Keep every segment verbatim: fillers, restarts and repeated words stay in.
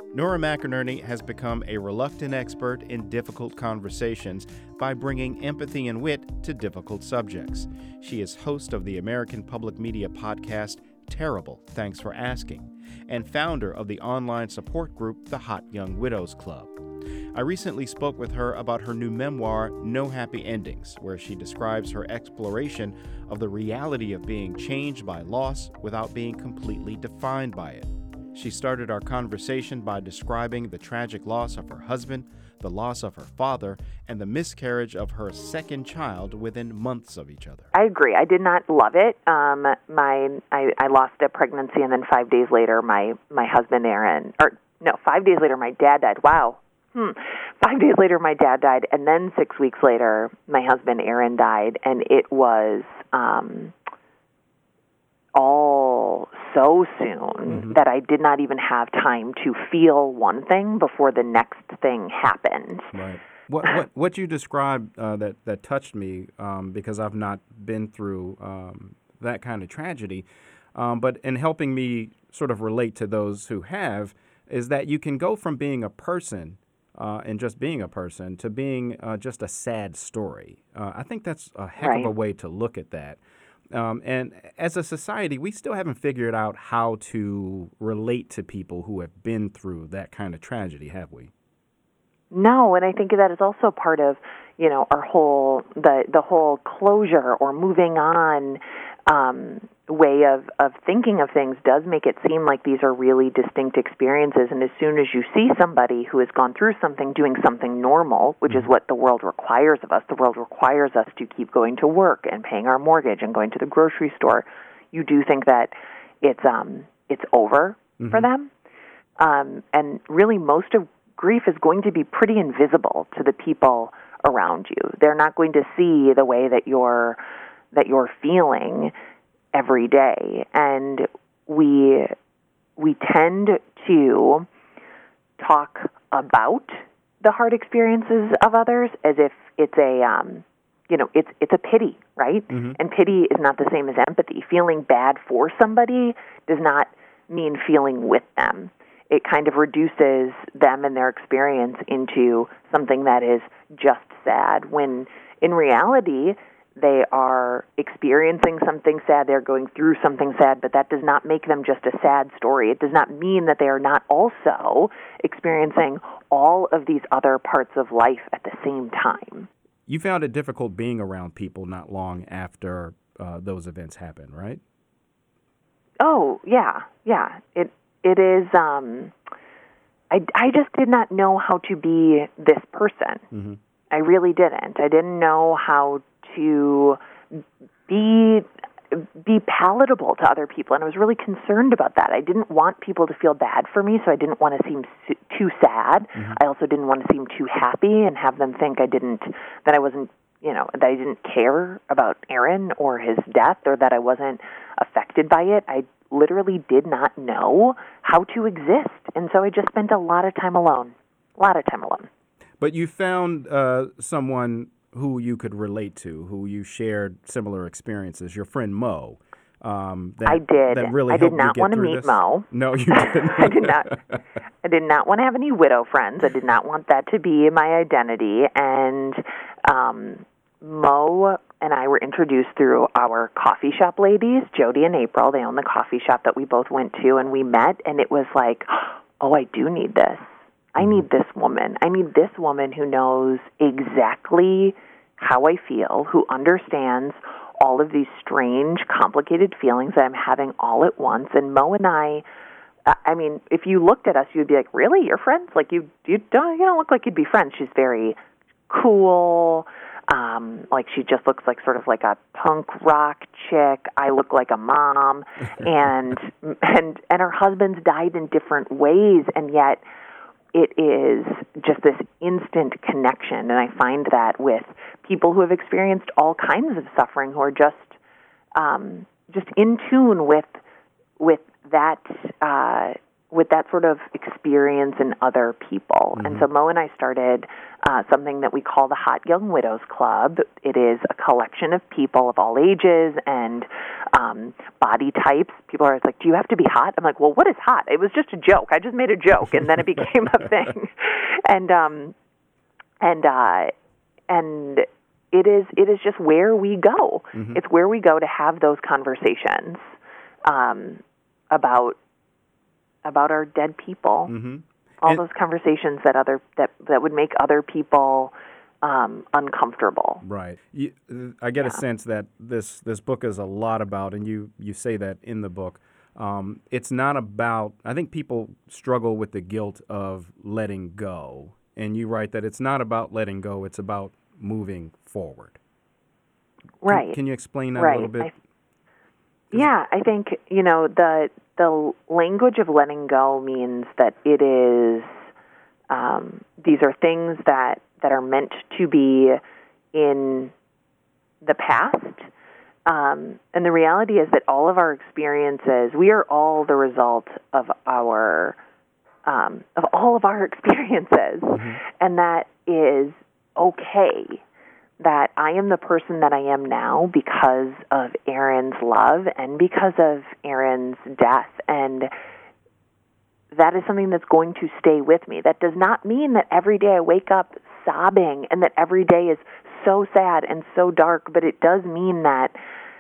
Nora McInerney has become a reluctant expert in difficult conversations by bringing empathy and wit to difficult subjects. She is host of the American Public Media podcast, Terrible, Thanks for Asking, and founder of the online support group, the Hot Young Widows Club. I recently spoke with her about her new memoir, No Happy Endings, where she describes her exploration of the reality of being changed by loss without being completely defined by it. She started our conversation by describing the tragic loss of her husband, the loss of her father, and the miscarriage of her second child within months of each other. I agree. I did not love it. Um, my I, I lost a pregnancy, and then five days later, my, my husband, Aaron, or no, five days later, my dad died. Wow. Hmm. Five days later, my dad died, and then six weeks later, my husband, Aaron, died, and it was um, all so soon mm-hmm. that I did not even have time to feel one thing before the next thing happened. Right. What what what you described uh, that that touched me um, because I've not been through um, that kind of tragedy, um, but in helping me sort of relate to those who have, is that you can go from being a person uh, and just being a person to being uh, just a sad story. Uh, I think that's a heck right. of a way to look at that. Um, and as a society, we still haven't figured out how to relate to people who have been through that kind of tragedy, have we? No, and I think that is also part of, you know, our whole, the the whole closure or moving on um, way of, of thinking of things does make it seem like these are really distinct experiences. And as soon as you see somebody who has gone through something doing something normal, which is what the world requires of us, the world requires us to keep going to work and paying our mortgage and going to the grocery store, you do think that it's um it's over mm-hmm. for them. Um, and really most of grief is going to be pretty invisible to the people around you. They're not going to see the way that you're that you're feeling every day, and we we tend to talk about the hard experiences of others as if it's a um, you know it's it's a pity, right? Mm-hmm. And pity is not the same as empathy. Feeling bad for somebody does not mean feeling with them. It kind of reduces them and their experience into something that is just sad, when in reality they are experiencing something sad, they're going through something sad, but that does not make them just a sad story. It does not mean that they are not also experiencing all of these other parts of life at the same time. You found it difficult being around people not long after uh, those events happened, right? Oh, yeah, yeah. It It is, um, I, I just did not know how to be this person. Mm-hmm. I really didn't. I didn't know how to be be palatable to other people, and I was really concerned about that. I didn't want people to feel bad for me, so I didn't want to seem su- too sad. Mm-hmm. I also didn't want to seem too happy and have them think I didn't, that I wasn't, you know, that I didn't care about Aaron or his death, or that I wasn't affected by it. I literally did not know how to exist, and so I just spent a lot of time alone, a lot of time alone. But you found uh, someone who you could relate to, who you shared similar experiences, your friend Mo. Um, that, I did. That really I did not want to meet this. Mo. No, you didn't. I did not. I did not want to have any widow friends. I did not want that to be my identity. And um, Mo and I were introduced through our coffee shop ladies, Jody and April. They own the coffee shop that we both went to, and we met, and it was like, oh, I do need this. I need this woman. I need this woman who knows exactly how I feel, who understands all of these strange, complicated feelings that I'm having all at once. And Mo and I, I mean, if you looked at us, you'd be like, really? You're friends? Like, you, you, don't, you don't look like you'd be friends. She's very cool. Um, like, she just looks like sort of like a punk rock chick. I look like a mom. and, and, and her husband's died in different ways, and yet it is just this instant connection. And I find that with people who have experienced all kinds of suffering, who are just um, just in tune with with that uh, with that sort of experience in other people. Mm-hmm. And so Mo and I started uh, something that we call the Hot Young Widows Club. It is a collection of people of all ages and um, um, body types. People are like, do you have to be hot? I'm like, well, what is hot? It was just a joke. I just made a joke, and then it became a thing. And um, and uh, and it is it is just where we go. Mm-hmm. It's where we go to have those conversations um, about about our dead people. Mm-hmm. All and those conversations that other that, that would make other people um, uncomfortable. Right. You, I get yeah. a sense that this this book is a lot about, and you, you say that in the book, um, it's not about, I think people struggle with the guilt of letting go, and you write that it's not about letting go, it's about moving forward. Right. Can, can you explain that right. a little bit? I, yeah, I think, you know, the the language of letting go means that it is, um, these are things that, that are meant to be in the past. Um, and the reality is that all of our experiences, we are all the result of our, um, of all of our experiences. Mm-hmm. And that is okay. That I am the person that I am now because of Aaron's love and because of Aaron's death. And that is something that's going to stay with me. That does not mean that every day I wake up sobbing and that every day is so sad and so dark, but it does mean that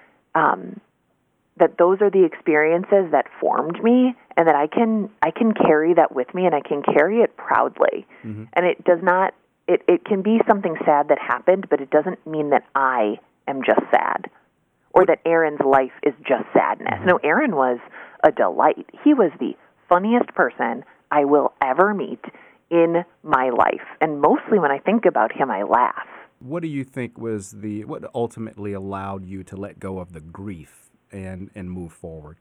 um, that those are the experiences that formed me, and that I can I can carry that with me, and I can carry it proudly. Mm-hmm. And it does not It, it can be something sad that happened, but it doesn't mean that I am just sad or that Aaron's life is just sadness. No, Aaron was a delight. He was the funniest person I will ever meet in my life. And mostly when I think about him, I laugh. What do you think was the, what ultimately allowed you to let go of the grief and, and move forward?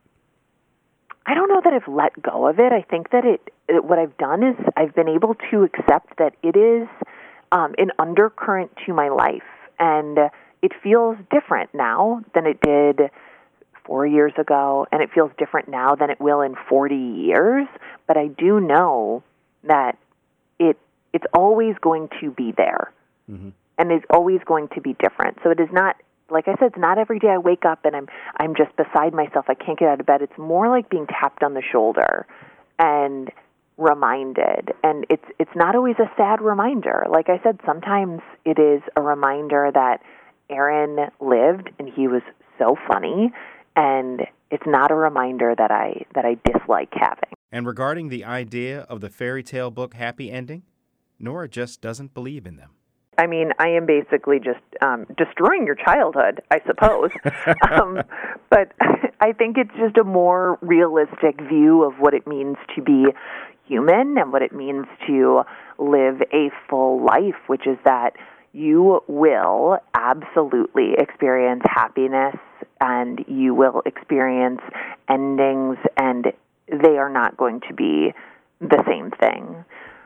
I don't know that I've let go of it. I think that it, it what I've done is I've been able to accept that it is um, an undercurrent to my life, and it feels different now than it did four years ago, and it feels different now than it will in forty years, but I do know that it it's always going to be there, mm-hmm. and it's always going to be different. So it is not, like I said, it's not every day I wake up and I'm I'm just beside myself. I can't get out of bed. It's more like being tapped on the shoulder and reminded. And it's it's not always a sad reminder. Like I said, sometimes it is a reminder that Aaron lived and he was so funny, and it's not a reminder that I that I dislike having. And regarding the idea of the fairy tale book happy ending, Nora just doesn't believe in them. I mean, I am basically just um, destroying your childhood, I suppose. um, but I think it's just a more realistic view of what it means to be human and what it means to live a full life, which is that you will absolutely experience happiness and you will experience endings, and they are not going to be the same thing.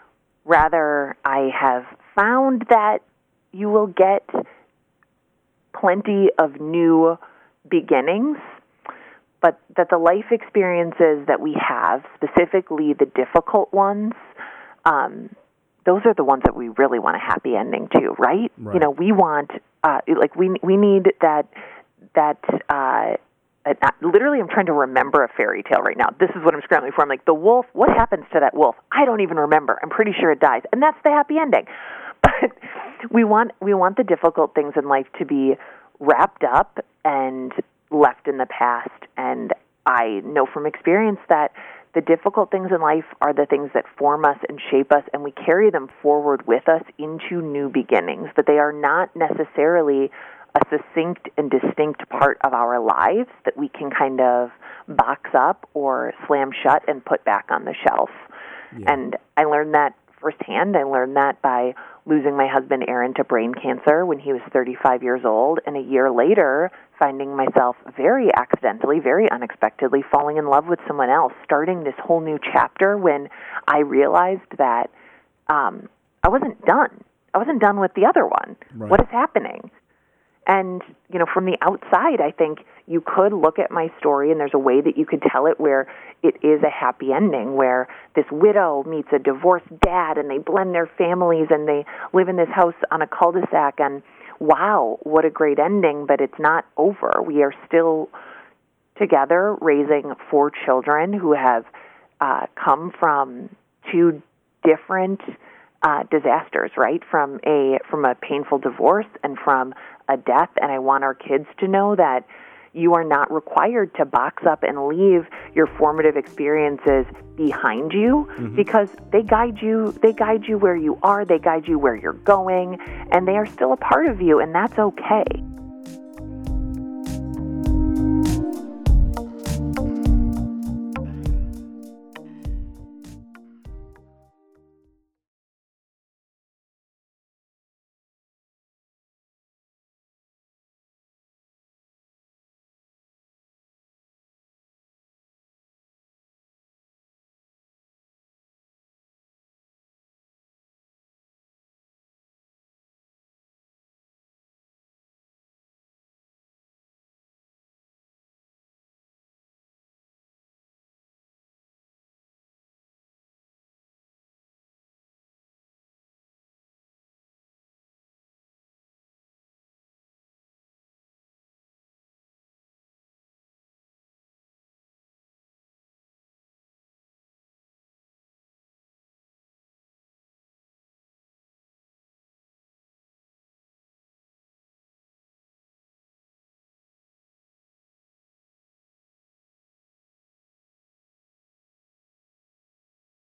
Rather, I have found that you will get plenty of new beginnings, but that the life experiences that we have, specifically the difficult ones, um, those are the ones that we really want a happy ending to, right? Right. You know, we want, uh, like, we we need that, that, uh, Uh, literally, I'm trying to remember a fairy tale right now. This is what I'm scrambling for. I'm like, the wolf, what happens to that wolf? I don't even remember. I'm pretty sure it dies. And that's the happy ending. But we want we want the difficult things in life to be wrapped up and left in the past. And I know from experience that the difficult things in life are the things that form us and shape us, and we carry them forward with us into new beginnings. But they are not necessarily a succinct and distinct part of our lives that we can kind of box up or slam shut and put back on the shelf. Yeah. And I learned that firsthand. I learned that by losing my husband, Aaron, to brain cancer when he was thirty-five years old, and a year later finding myself very accidentally, very unexpectedly falling in love with someone else, starting this whole new chapter when I realized that um, I wasn't done. I wasn't done with the other one. Right. What is happening? And, you know, from the outside, I think you could look at my story, and there's a way that you could tell it where it is a happy ending, where this widow meets a divorced dad, and they blend their families, and they live in this house on a cul-de-sac, and wow, what a great ending, but it's not over. We are still together raising four children who have uh, come from two different uh, disasters, right? From a from a painful divorce and from a death. And I want our kids to know that you are not required to box up and leave your formative experiences behind you, mm-hmm. because they guide you, they guide you where you are, they guide you where you're going, and they are still a part of you, and that's okay.